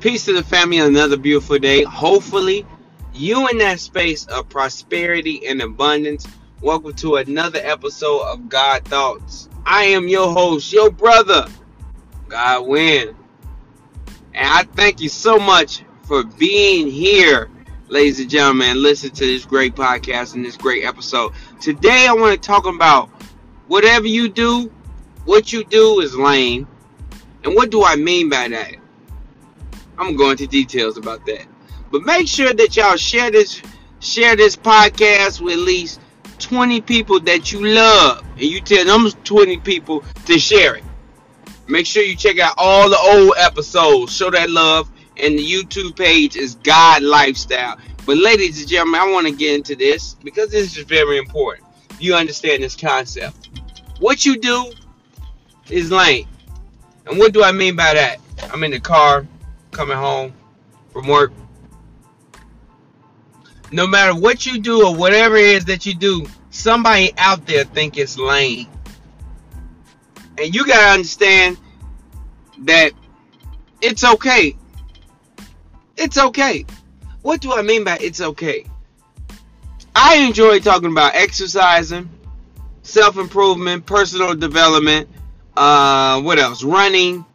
Peace to the family on another beautiful day. Hopefully, you in that space of prosperity and abundance. Welcome to another episode of God Thoughts. I am your host, your brother, God Win. And I thank you so much for being here, ladies and gentlemen, listen to this great podcast and this great episode. Today, I want to talk about whatever you do, what you do is lame. And what do I mean by that? I'm going to details about that. But make sure that y'all share this podcast with at least 20 people that you love. And you tell them 20 people to share it. Make sure you check out all the old episodes. Show that love. And the YouTube page is God Lifestyle. But ladies and gentlemen, I want to get into this because this is very important. You understand this concept. What you do is lame. And what do I mean by that? I'm in the car, coming home from work. No matter what you do or whatever it is that you do, somebody out there think it's lame. And you gotta understand that it's okay. It's okay. What do I mean by it's okay? I enjoy talking about exercising, self-improvement, personal development, what else? Running.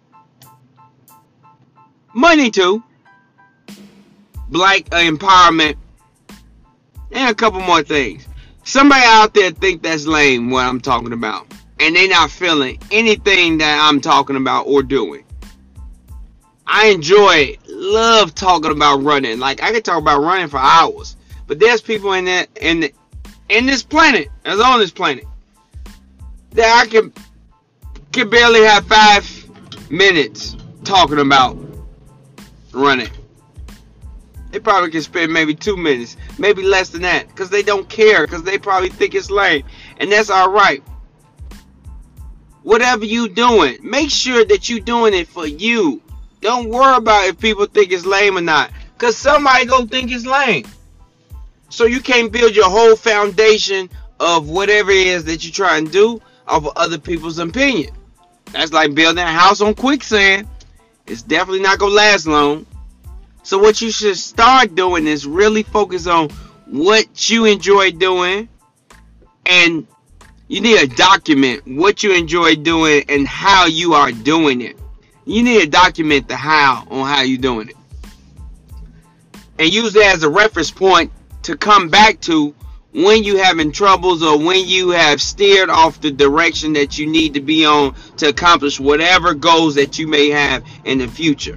Money too. Black empowerment. And a couple more things. Somebody out there think that's lame what I'm talking about. And they not feeling anything that I'm talking about or doing. I enjoy it. Love talking about running. Like I can talk about running for hours. But there's people in this planet, that's on this planet, that I can barely have 5 minutes talking about running. They probably can spend maybe 2 minutes, maybe less than that, because they don't care, because they probably think it's lame, and that's all right. Whatever you doing, make sure that you doing it for you. Don't worry about if people think it's lame or not, because somebody gonna think it's lame. So you can't build your whole foundation of whatever it is that you try and do off of other people's opinion. That's like building a house on quicksand. It's definitely not going to last long. So what you should start doing is really focus on what you enjoy doing. And you need to document what you enjoy doing and how you are doing it. You need to document the how on how you're doing it. And use that as a reference point to come back to when you having troubles or when you have steered off the direction that you need to be on to accomplish whatever goals that you may have in the future.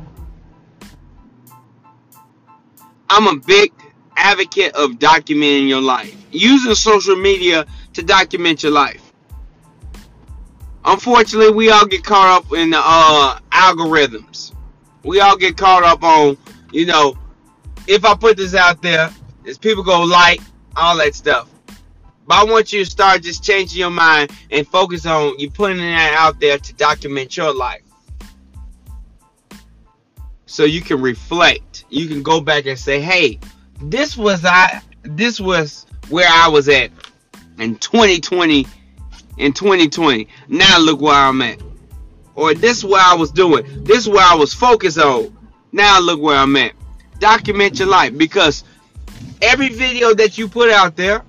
I'm a big advocate of documenting your life. Using social media to document your life. Unfortunately, we all get caught up in the algorithms. We all get caught up on, if I put this out there, there's people go like, all that stuff. But I want you to start just changing your mind and focus on you putting that out there to document your life. So you can reflect. You can go back and say, hey, this was where I was at in 2020. Now look where I'm at. Or this is what I was doing. This is where I was focused on. Now look where I'm at. Document your life, because every video that you put out there,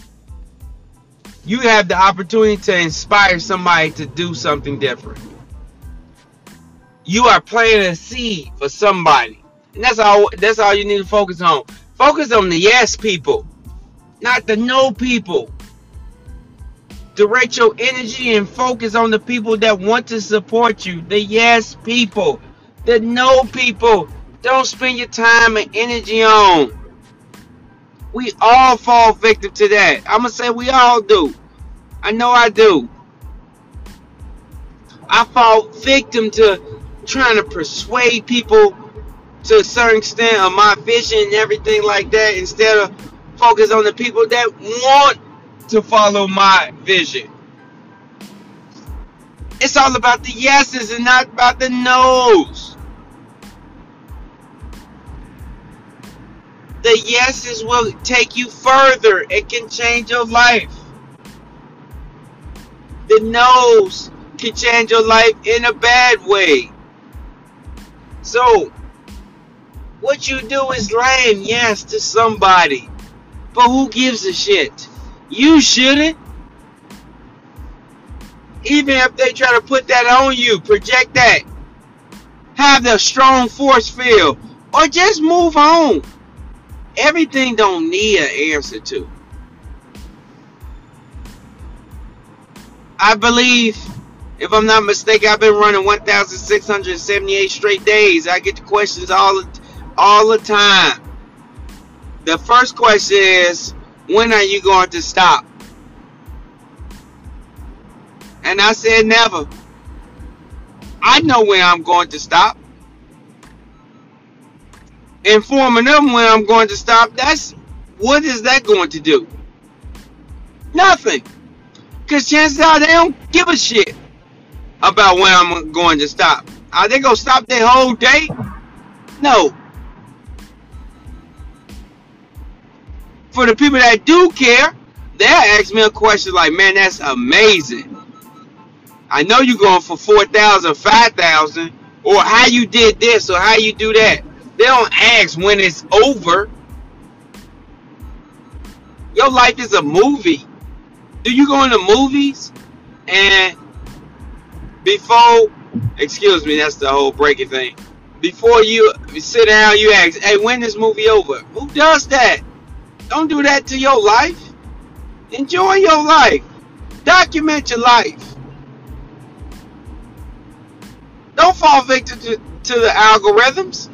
you have the opportunity to inspire somebody to do something different. You are planting a seed for somebody. And that's all you need to focus on. Focus on the yes people, not the no people. Direct your energy and focus on the people that want to support you. The yes people. The no people. Don't spend your time and energy on. We all fall victim to that. I'm going to say we all do. I know I do. I fall victim to trying to persuade people to a certain extent of my vision and everything like that, instead of focus on the people that want to follow my vision. It's all about the yeses and not about the nos. The yeses will take you further. It can change your life. The no's can change your life in a bad way. So, What you do is lying, yes, to somebody. But who gives a shit? You shouldn't. Even if they try to put that on you, project that. Have the strong force field. Or just move on. Everything don't need an answer to. I believe, if I'm not mistaken, I've been running 1,678 straight days. I get the questions all the time. The first question is, when are you going to stop? And I said never. I know when I'm going to stop. Informing them when I'm going to stop, what is that going to do? Nothing. Because chances are they don't give a shit about when I'm going to stop. Are they going to stop their whole day? No. For the people that do care, they'll ask me a question like, man, that's amazing. I know you're going for 4,000, 5,000, or how you did this, or how you do that. They don't ask when it's over. Your life is a movie. Do you go into movies and excuse me, that's the whole breaking thing. Before you sit down, you ask, hey, when is this movie over? Who does that? Don't do that to your life. Enjoy your life. Document your life. Don't fall victim to the algorithms.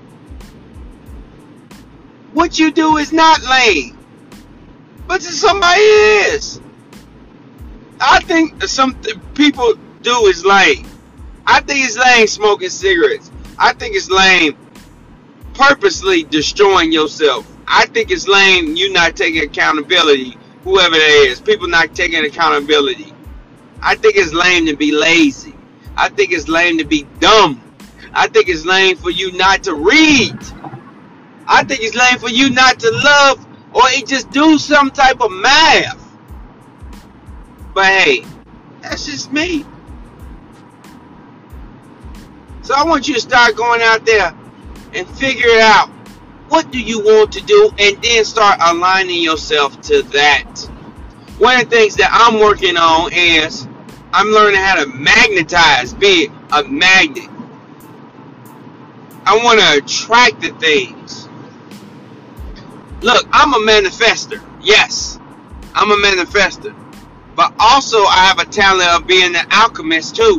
What you do is not lame, but to somebody it is. I think some people do is lame. I think it's lame smoking cigarettes. I think it's lame purposely destroying yourself. I think it's lame you not taking accountability, whoever it is. People not taking accountability. I think it's lame to be lazy. I think it's lame to be dumb. I think it's lame for you not to read. I think it's lame for you not to love or just do some type of math. But hey, that's just me. So I want you to start going out there and figure it out. What do you want to do? And then start aligning yourself to that. One of the things that I'm working on is I'm learning how to magnetize, be a magnet. I want to attract the things. Look, I'm a manifester. Yes, I'm a manifester. But also I have a talent of being an alchemist too.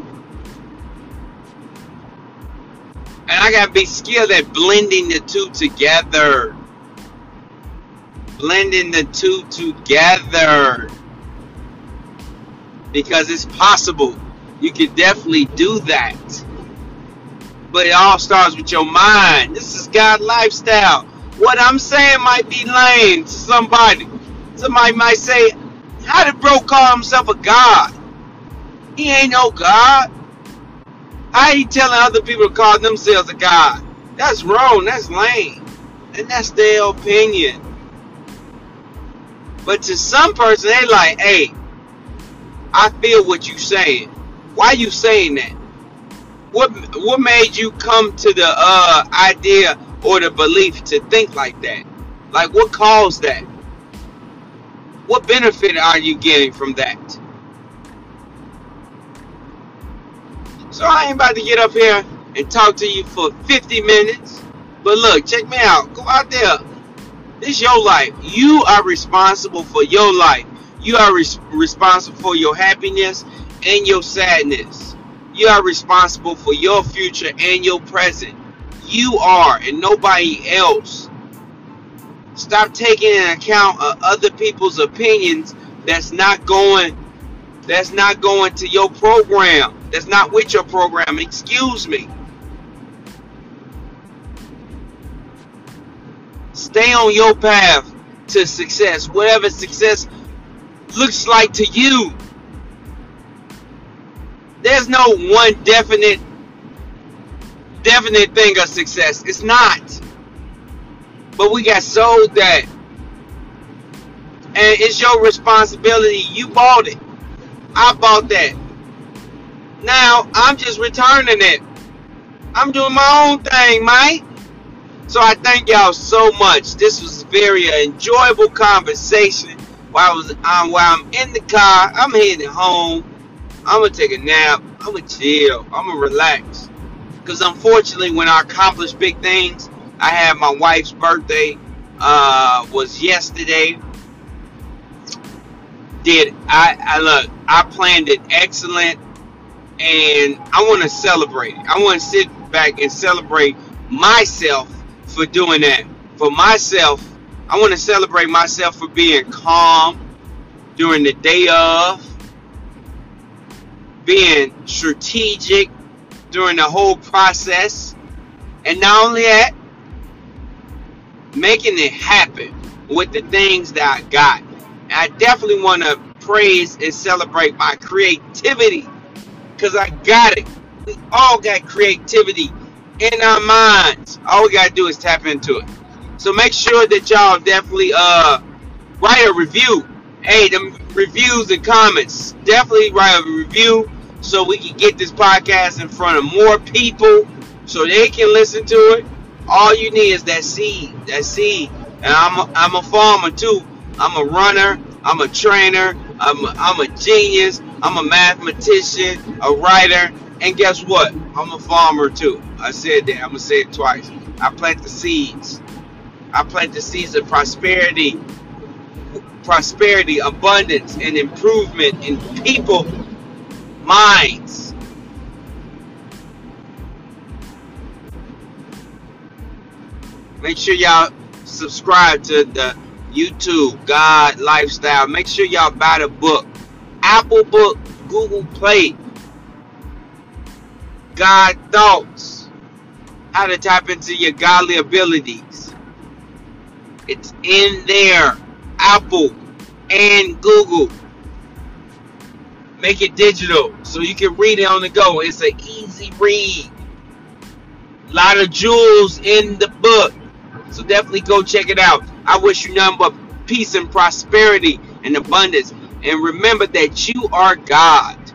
And I gotta be skilled at blending the two together. Blending the two together. Because it's possible. You can definitely do that. But it all starts with your mind. This is God lifestyle. What I'm saying might be lame to somebody. Somebody might say, how did bro call himself a God? He ain't no God. How he telling other people to call themselves a God? That's wrong. That's lame. And that's their opinion. But to some person, they like, hey, I feel what you saying. Why you saying that? What made you come to the idea or the belief to think like that? Like, what caused that? What benefit are you getting from that? So I ain't about to get up here and talk to you for 50 minutes. But look, check me out. Go out there. This is your life. You are responsible for your life. You are responsible for your happiness and your sadness. You are responsible for your future and your present. You are, and nobody else. Stop taking into account of other people's opinions that's not going to your program. That's not with your program. Excuse me. Stay on your path to success. Whatever success looks like to you. There's no one definite thing of success. It's not. But we got sold that. And it's your responsibility. You bought it. I bought that. Now, I'm just returning it. I'm doing my own thing, mate. So I thank y'all so much. This was a very enjoyable conversation. While I'm in the car, I'm heading home. I'm gonna take a nap. I'm gonna chill. I'm gonna relax. Because unfortunately, when I accomplish big things, I had my wife's birthday was yesterday. I planned it excellent, and I want to celebrate it. I want to sit back and celebrate myself for doing that. For myself, I want to celebrate myself for being calm during the day of, being strategic during the whole process, and not only that, making it happen with the things that I got. And I definitely want to praise and celebrate my creativity, because I got it. We all got creativity in our minds. All we got to do is tap into it. So make sure that y'all definitely write a review. Hey, them reviews and comments, definitely write a review so we can get this podcast in front of more people so they can listen to it. All you need is that seed. And I'm a farmer too. I'm a runner. I'm a trainer. I'm a genius. I'm a mathematician, a writer, and guess what? I'm a farmer too. I said that. I'm gonna say it twice. I plant the seeds. I plant the seeds of prosperity, abundance, and improvement in people minds. Make sure y'all subscribe to the YouTube God Lifestyle. Make sure y'all buy the book. Apple Book, Google Play. God Thoughts. How to tap into your godly abilities. It's in there. Apple and Google. Make it digital so you can read it on the go. It's an easy read. A lot of jewels in the book. So definitely go check it out. I wish you nothing but peace and prosperity and abundance. And remember that you are God.